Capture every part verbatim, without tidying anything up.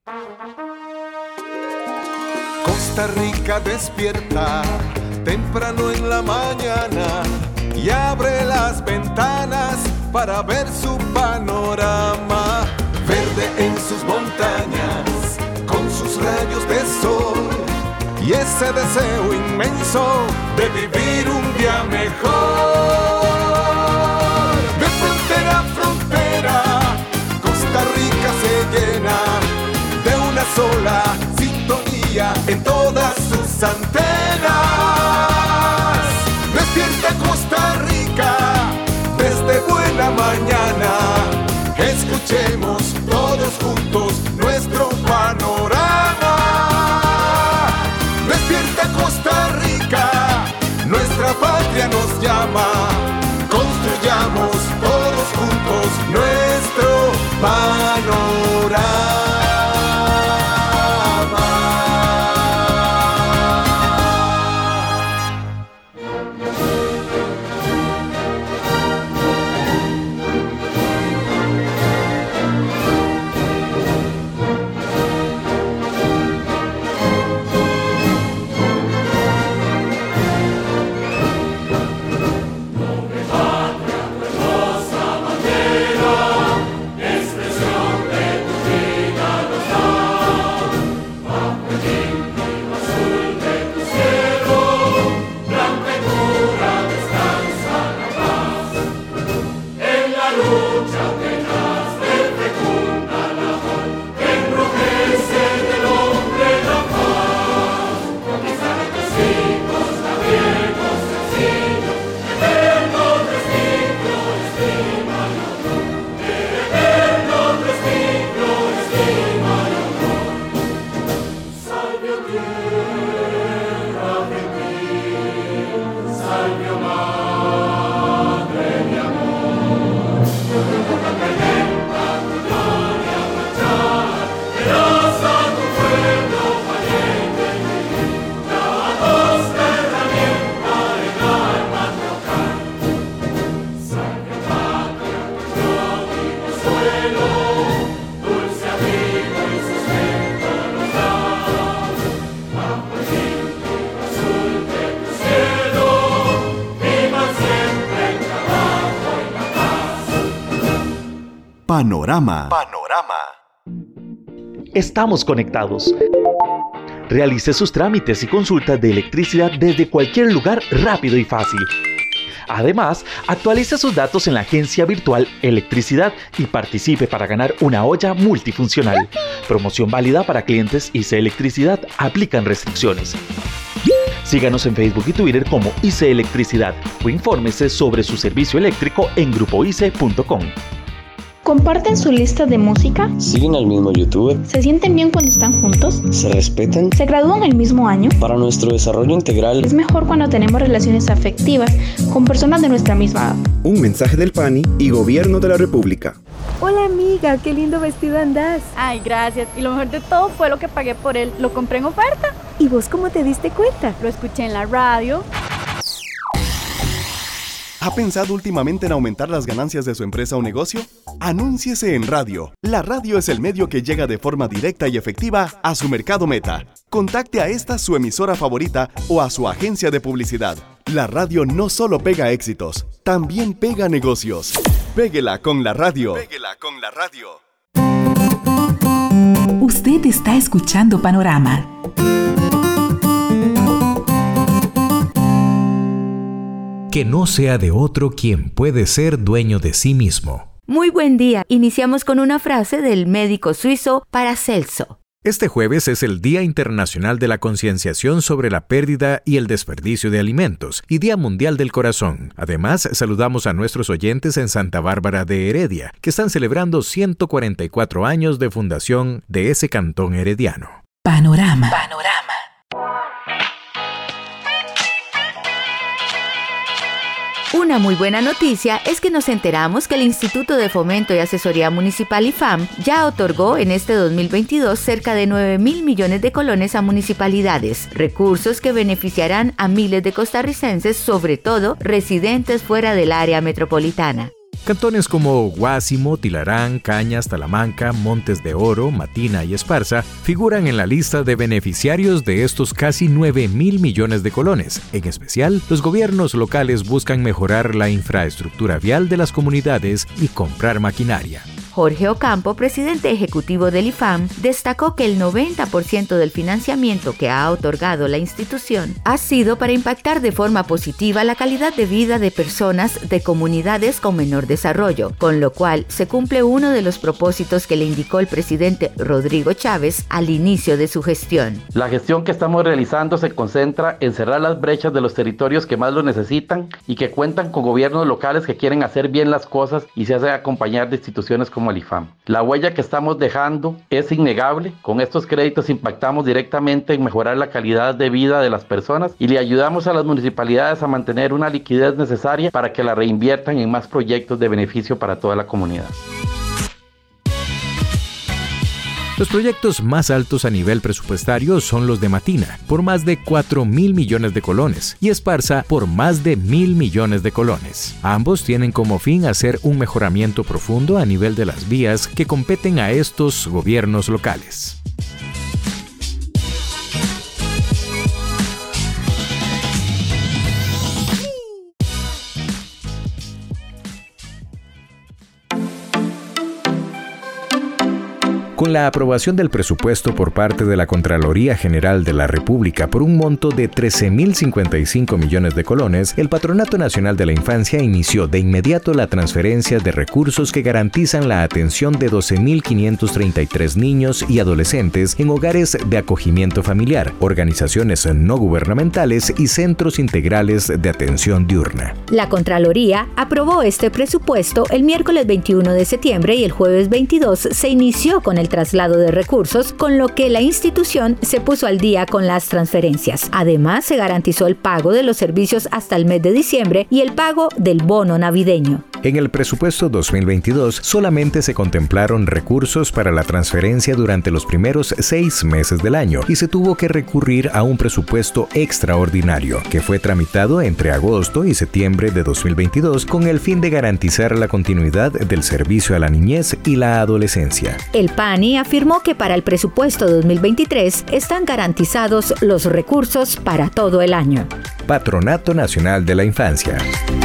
Costa Rica despierta temprano en la mañana y abre las ventanas para ver su panorama. Verde en sus montañas, con sus rayos de sol y ese deseo inmenso de vivir un día mejor. De frontera a frontera, Costa Rica se llena de una sola sintonía en todas sus antenas. Despierta Costa Rica desde buena mañana. Escuchemos todos juntos nuestro panorama. Despierta Costa Rica, nuestra patria nos llama. Construyamos todos juntos nuestro panorama. Panorama. Panorama. Estamos conectados. Realice sus trámites y consultas de electricidad desde cualquier lugar rápido y fácil. Además, actualice sus datos en la agencia virtual Electricidad y participe para ganar una olla multifuncional. Promoción válida para clientes I C E Electricidad. Aplican restricciones. Síganos en Facebook y Twitter como I C E Electricidad o infórmese sobre su servicio eléctrico en grupo i c e punto com. ¿Comparten su lista de música? ¿Siguen al mismo youtuber? ¿Se sienten bien cuando están juntos? ¿Se respetan? ¿Se gradúan el mismo año? Para nuestro desarrollo integral es mejor cuando tenemos relaciones afectivas con personas de nuestra misma edad. Un mensaje del P A N I y Gobierno de la República. Hola amiga, qué lindo vestido andás. Ay, gracias. Y lo mejor de todo fue lo que pagué por él. Lo compré en oferta. ¿Y vos cómo te diste cuenta? Lo escuché en la radio. ¿Ha pensado últimamente en aumentar las ganancias de su empresa o negocio? Anúnciese en radio. La radio es el medio que llega de forma directa y efectiva a su mercado meta. Contacte a esta su emisora favorita o a su agencia de publicidad. La radio no solo pega éxitos, también pega negocios. Péguela con la radio. Péguela con la radio. Usted está escuchando Panorama. Que no sea de otro quien puede ser dueño de sí mismo. Muy buen día. Iniciamos con una frase del médico suizo Paracelso. Este jueves es el Día Internacional de la Concienciación sobre la Pérdida y el Desperdicio de Alimentos y Día Mundial del Corazón. Además, saludamos a nuestros oyentes en Santa Bárbara de Heredia, que están celebrando ciento cuarenta y cuatro años de fundación de ese cantón herediano. Panorama. Panorama. Una muy buena noticia es que nos enteramos que el Instituto de Fomento y Asesoría Municipal I F A M ya otorgó en este dos mil veintidós cerca de nueve mil millones de colones a municipalidades, recursos que beneficiarán a miles de costarricenses, sobre todo residentes fuera del área metropolitana. Cantones como Guásimo, Tilarán, Cañas, Talamanca, Montes de Oro, Matina y Esparza figuran en la lista de beneficiarios de estos casi nueve mil millones de colones. En especial, los gobiernos locales buscan mejorar la infraestructura vial de las comunidades y comprar maquinaria. Jorge Ocampo, presidente ejecutivo del I F A M, destacó que el noventa por ciento del financiamiento que ha otorgado la institución ha sido para impactar de forma positiva la calidad de vida de personas de comunidades con menor desarrollo, con lo cual se cumple uno de los propósitos que le indicó el presidente Rodrigo Chávez al inicio de su gestión. La gestión que estamos realizando se concentra en cerrar las brechas de los territorios que más lo necesitan y que cuentan con gobiernos locales que quieren hacer bien las cosas y se hacen acompañar de instituciones como el I F A M. La huella que estamos dejando es innegable. Con estos créditos impactamos directamente en mejorar la calidad de vida de las personas y le ayudamos a las municipalidades a mantener una liquidez necesaria para que la reinviertan en más proyectos de beneficio para toda la comunidad. Los proyectos más altos a nivel presupuestario son los de Matina, por más de cuatro mil millones de colones, y Esparza, por más de mil millones de colones. Ambos tienen como fin hacer un mejoramiento profundo a nivel de las vías que competen a estos gobiernos locales. Con la aprobación del presupuesto por parte de la Contraloría General de la República por un monto de trece mil cincuenta y cinco millones de colones, el Patronato Nacional de la Infancia inició de inmediato la transferencia de recursos que garantizan la atención de doce mil quinientos treinta y tres niños y adolescentes en hogares de acogimiento familiar, organizaciones no gubernamentales y centros integrales de atención diurna. La Contraloría aprobó este presupuesto el miércoles veintiuno de septiembre y el jueves veintidós se inició con el traslado de recursos, con lo que la institución se puso al día con las transferencias. Además, se garantizó el pago de los servicios hasta el mes de diciembre y el pago del bono navideño. En el presupuesto dos mil veintidós solamente se contemplaron recursos para la transferencia durante los primeros seis meses del año y se tuvo que recurrir a un presupuesto extraordinario que fue tramitado entre agosto y septiembre de dos mil veintidós con el fin de garantizar la continuidad del servicio a la niñez y la adolescencia. El PANI afirmó que para el presupuesto dos mil veintitrés están garantizados los recursos para todo el año. Patronato Nacional de la Infancia.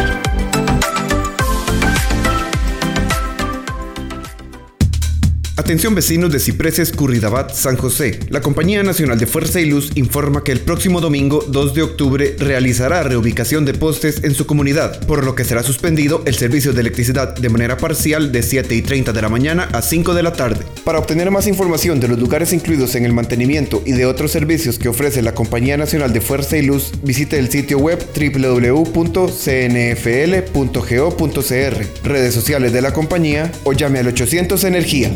Atención vecinos de Cipreses, Curridabat, San José. La Compañía Nacional de Fuerza y Luz informa que el próximo domingo dos de octubre realizará reubicación de postes en su comunidad, por lo que será suspendido el servicio de electricidad de manera parcial de siete y treinta de la mañana a cinco de la tarde. Para obtener más información de los lugares incluidos en el mantenimiento y de otros servicios que ofrece la Compañía Nacional de Fuerza y Luz, visite el sitio web doble u doble u doble u punto c n f l punto go punto c r, redes sociales de la compañía o llame al ochocientos Energía.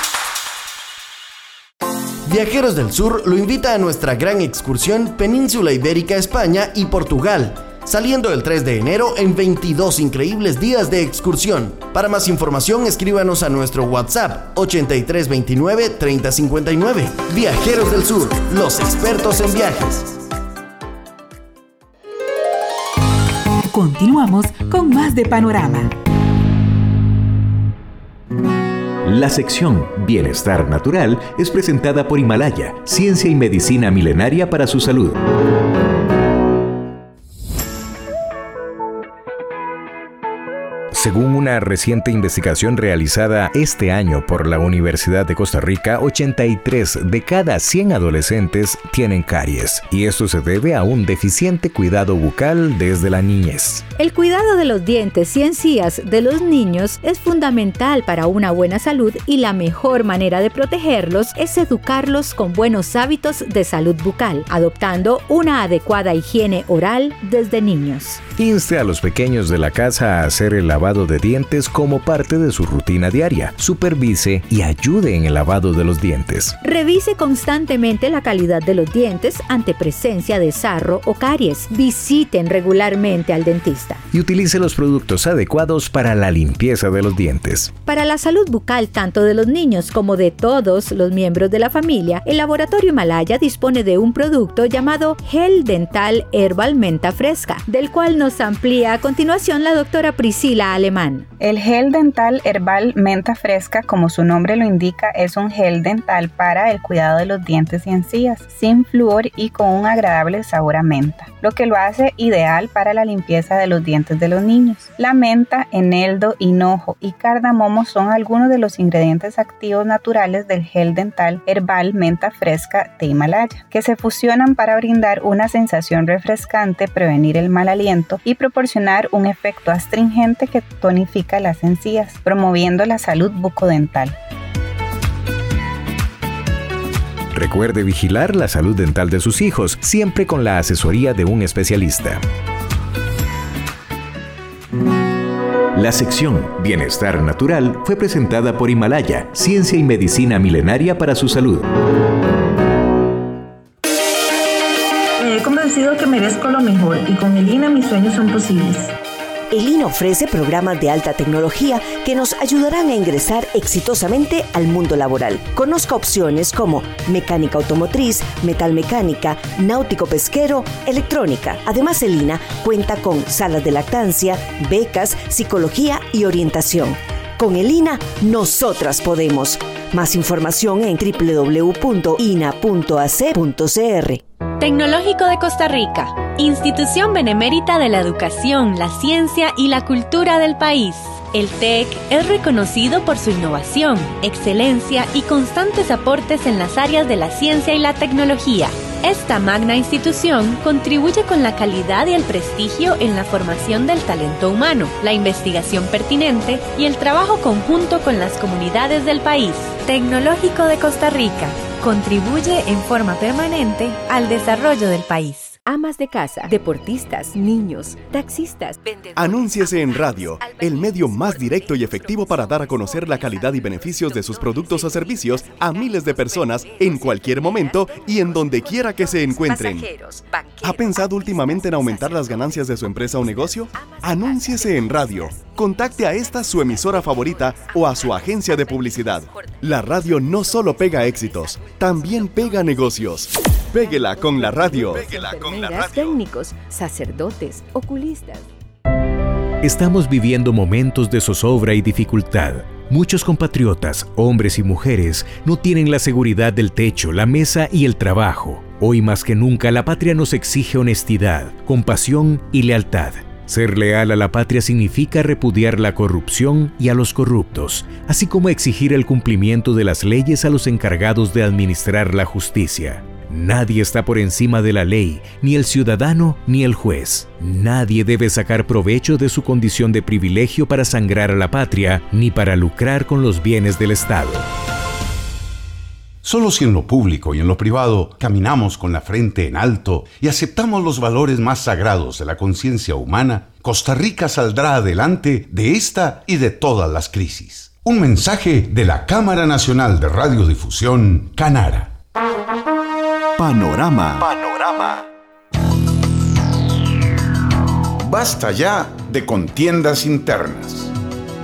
Viajeros del Sur lo invita a nuestra gran excursión Península Ibérica, España y Portugal, saliendo el tres de enero en veintidós increíbles días de excursión. Para más información, escríbanos a nuestro WhatsApp ochenta y tres veintinueve treinta cincuenta y nueve. Viajeros del Sur, los expertos en viajes. Continuamos con más de Panorama. La sección Bienestar Natural es presentada por Himalaya, ciencia y medicina milenaria para su salud. Según una reciente investigación realizada este año por la Universidad de Costa Rica, ochenta y tres de cada cien adolescentes tienen caries, y esto se debe a un deficiente cuidado bucal desde la niñez. El cuidado de los dientes y encías de los niños es fundamental para una buena salud y la mejor manera de protegerlos es educarlos con buenos hábitos de salud bucal, adoptando una adecuada higiene oral desde niños. Inste a los pequeños de la casa a hacer el lavado de dientes como parte de su rutina diaria. Supervise y ayude en el lavado de los dientes. Revise constantemente la calidad de los dientes ante presencia de sarro o caries. Visiten regularmente al dentista. Y utilice los productos adecuados para la limpieza de los dientes. Para la salud bucal tanto de los niños como de todos los miembros de la familia, el Laboratorio Himalaya dispone de un producto llamado Gel Dental Herbal Menta Fresca, del cual nos Nos amplía a continuación la doctora Priscila Alemán. El gel dental herbal menta fresca, como su nombre lo indica, es un gel dental para el cuidado de los dientes y encías, sin flúor y con un agradable sabor a menta, lo que lo hace ideal para la limpieza de los dientes de los niños. La menta, eneldo, hinojo y cardamomo son algunos de los ingredientes activos naturales del gel dental herbal menta fresca de Himalaya, que se fusionan para brindar una sensación refrescante, prevenir el mal aliento y proporcionar un efecto astringente que tonifica las encías, promoviendo la salud bucodental. Recuerde vigilar la salud dental de sus hijos, siempre con la asesoría de un especialista. La sección Bienestar Natural fue presentada por Himalaya, ciencia y medicina milenaria para su salud. He convencido que merezco lo mejor y con el I N A mis sueños son posibles. El I N A ofrece programas de alta tecnología que nos ayudarán a ingresar exitosamente al mundo laboral. Conozca opciones como mecánica automotriz, metalmecánica, náutico-pesquero, electrónica. Además, el I N A cuenta con salas de lactancia, becas, psicología y orientación. Con el I N A, nosotras podemos. Más información en doble u doble u doble u punto i n a punto a c punto c r. Tecnológico de Costa Rica, institución benemérita de la educación, la ciencia y la cultura del país. El TEC es reconocido por su innovación, excelencia y constantes aportes en las áreas de la ciencia y la tecnología. Esta magna institución contribuye con la calidad y el prestigio en la formación del talento humano, la investigación pertinente y el trabajo conjunto con las comunidades del país. Tecnológico de Costa Rica contribuye en forma permanente al desarrollo del país. Amas de casa, deportistas, niños, taxistas, vendedores. Anúnciese en radio, el medio más directo y efectivo para dar a conocer la calidad y beneficios de sus productos o servicios a miles de personas en cualquier momento y en donde quiera que se encuentren. ¿Ha pensado últimamente en aumentar las ganancias de su empresa o negocio? Anúnciese en radio. Contacte a esta su emisora favorita o a su agencia de publicidad. La radio no solo pega éxitos, también pega negocios. Péguela con la radio. Péguela con la radio. Técnicos, sacerdotes, oculistas. Estamos viviendo momentos de zozobra y dificultad. Muchos compatriotas, hombres y mujeres, no tienen la seguridad del techo, la mesa y el trabajo. Hoy más que nunca la patria nos exige honestidad, compasión y lealtad. Ser leal a la patria significa repudiar la corrupción y a los corruptos, así como exigir el cumplimiento de las leyes a los encargados de administrar la justicia. Nadie está por encima de la ley, ni el ciudadano ni el juez. Nadie debe sacar provecho de su condición de privilegio para sangrar a la patria, ni para lucrar con los bienes del Estado. Solo si en lo público y en lo privado caminamos con la frente en alto y aceptamos los valores más sagrados de la conciencia humana, Costa Rica saldrá adelante de esta y de todas las crisis. Un mensaje de la Cámara Nacional de Radiodifusión, Canara. Panorama. Panorama. Basta ya de contiendas internas.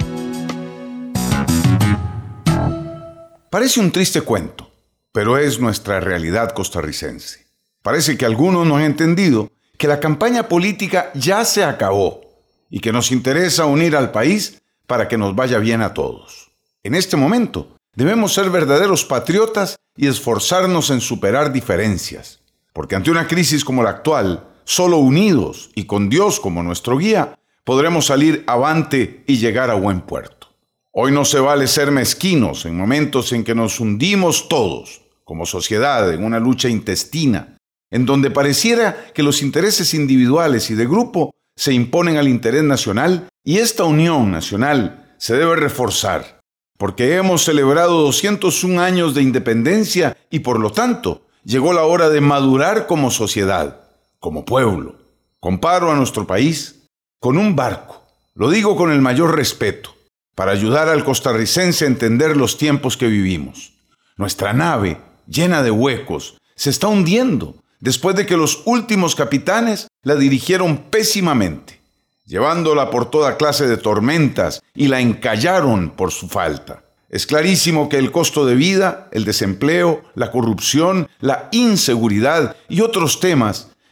Parece un triste cuento, pero es nuestra realidad costarricense. Parece que algunos no han entendido que la campaña política ya se acabó y que nos interesa unir al país para que nos vaya bien a todos. En este momento, debemos ser verdaderos patriotas y esforzarnos en superar diferencias, porque ante una crisis como la actual, solo unidos y con Dios como nuestro guía, podremos salir avante y llegar a buen puerto. Hoy no se vale ser mezquinos en momentos en que nos hundimos todos, como sociedad, en una lucha intestina, en donde pareciera que los intereses individuales y de grupo se imponen al interés nacional y esta unión nacional se debe reforzar. Porque hemos celebrado doscientos un años de independencia y por lo tanto llegó la hora de madurar como sociedad, como pueblo. Comparo a nuestro país con un barco, lo digo con el mayor respeto, para ayudar al costarricense a entender los tiempos que vivimos. Nuestra nave, llena de huecos, se está hundiendo después de que los últimos capitanes la dirigieron pésimamente, llevándola por toda clase de tormentas y la encallaron por su falta. Es clarísimo que el costo de vida, el desempleo, la corrupción, la inseguridad y otros temas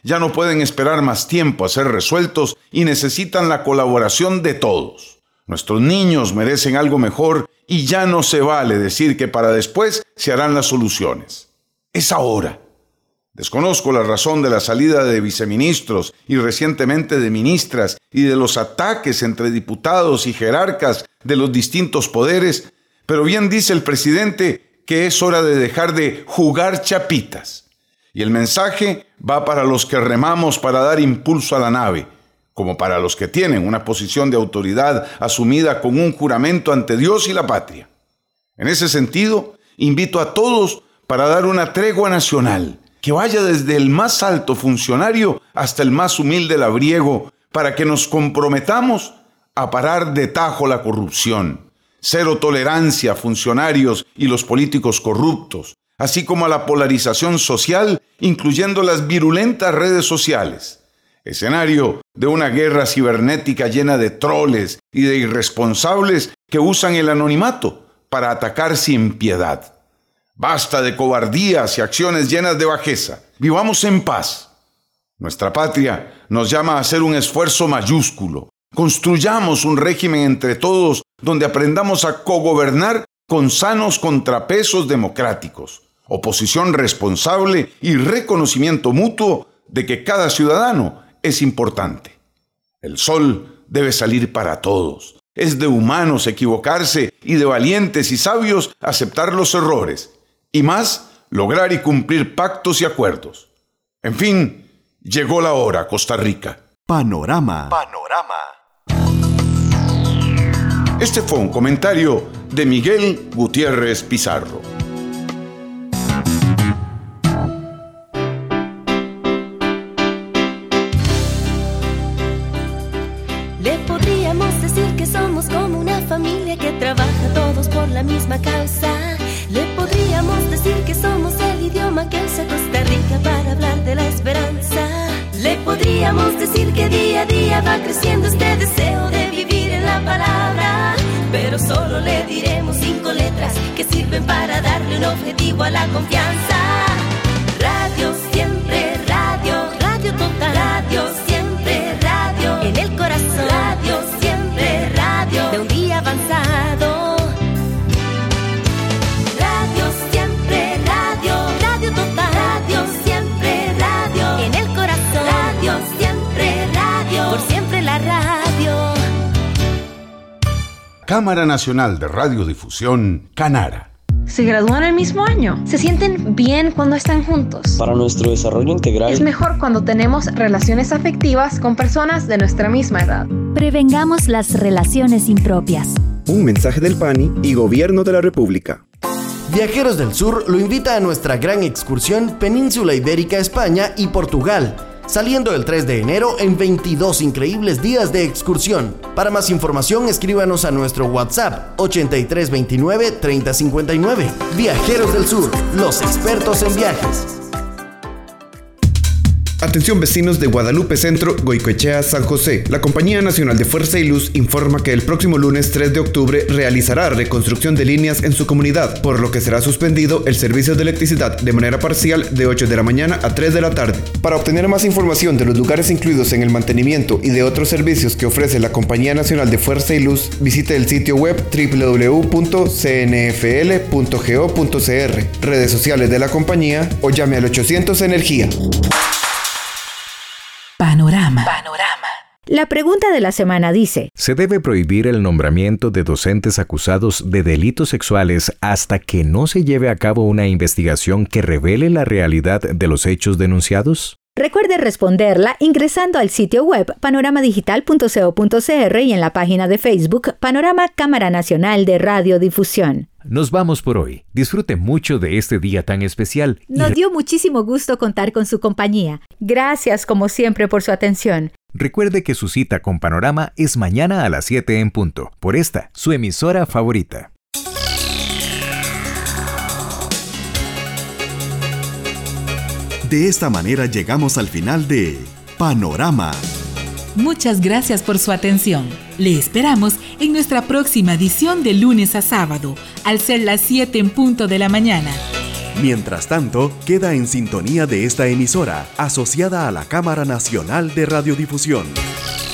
ya no pueden esperar más tiempo a ser resueltos y necesitan la colaboración de todos. Nuestros niños merecen algo mejor y ya no se vale decir que para después se harán las soluciones. Es ahora. Desconozco la razón de la salida de viceministros y recientemente de ministras y de los ataques entre diputados y jerarcas de los distintos poderes, pero bien dice el presidente que es hora de dejar de jugar chapitas. Y el mensaje va para los que remamos para dar impulso a la nave, como para los que tienen una posición de autoridad asumida con un juramento ante Dios y la patria. En ese sentido, invito a todos para dar una tregua nacional, que vaya desde el más alto funcionario hasta el más humilde labriego, para que nos comprometamos a parar de tajo la corrupción, cero tolerancia a funcionarios y los políticos corruptos, así como a la polarización social, incluyendo las virulentas redes sociales, escenario de una guerra cibernética llena de troles y de irresponsables que usan el anonimato para atacar sin piedad. Basta de cobardías y acciones llenas de bajeza. Vivamos en paz. Nuestra patria nos llama a hacer un esfuerzo mayúsculo. Construyamos un régimen entre todos donde aprendamos a cogobernar con sanos contrapesos democráticos, oposición responsable y reconocimiento mutuo de que cada ciudadano es importante. El sol debe salir para todos. Es de humanos equivocarse y de valientes y sabios aceptar los errores. Y más, lograr y cumplir pactos y acuerdos. En fin, llegó la hora, Costa Rica. Panorama. Panorama. Este fue un comentario de Miguel Gutiérrez Pizarro. Le podríamos decir que somos como una familia que trabaja todos por la misma causa. Le podríamos decir que somos el idioma que usa Costa Rica para hablar de la esperanza. Le podríamos decir que día a día va creciendo este deseo de vivir en la palabra. Pero solo le diremos cinco letras que sirven para darle un objetivo a la confianza. Radio siempre, radio, radio total. Radio siempre, radio, en el corazón. Radio siempre, radio, de un día avanzado. Cámara Nacional de Radiodifusión, Canara. Se gradúan el mismo año. Se sienten bien cuando están juntos. Para nuestro desarrollo integral. Es mejor cuando tenemos relaciones afectivas con personas de nuestra misma edad. Prevengamos las relaciones impropias. Un mensaje del P A N I y Gobierno de la República. Viajeros del Sur lo invita a nuestra gran excursión Península Ibérica, España y Portugal, saliendo el tres de enero en veintidós increíbles días de excursión. Para más información, escríbanos a nuestro WhatsApp ochenta y tres veintinueve treinta cincuenta y nueve. Viajeros del Sur, los expertos en viajes. Atención vecinos de Guadalupe Centro, Goicoechea, San José. La Compañía Nacional de Fuerza y Luz informa que el próximo lunes tres de octubre realizará reconstrucción de líneas en su comunidad, por lo que será suspendido el servicio de electricidad de manera parcial de ocho de la mañana a tres de la tarde. Para obtener más información de los lugares incluidos en el mantenimiento y de otros servicios que ofrece la Compañía Nacional de Fuerza y Luz, visite el sitio web doble u doble u doble u punto c n f l punto go punto c r, redes sociales de la compañía o llame al ochocientos Energía. Panorama. Panorama. La pregunta de la semana dice: ¿se debe prohibir el nombramiento de docentes acusados de delitos sexuales hasta que no se lleve a cabo una investigación que revele la realidad de los hechos denunciados? Recuerde responderla ingresando al sitio web panorama digital punto co punto c r y en la página de Facebook Panorama Cámara Nacional de Radiodifusión. Nos vamos por hoy. Disfrute mucho de este día tan especial. Nos dio muchísimo gusto contar con su compañía. Gracias como siempre por su atención. Recuerde que su cita con Panorama es mañana a las siete en punto, por esta, su emisora favorita. De esta manera llegamos al final de Panorama. Muchas gracias por su atención. Le esperamos en nuestra próxima edición de lunes a sábado, al ser las siete en punto de la mañana. Mientras tanto, queda en sintonía de esta emisora, asociada a la Cámara Nacional de Radiodifusión.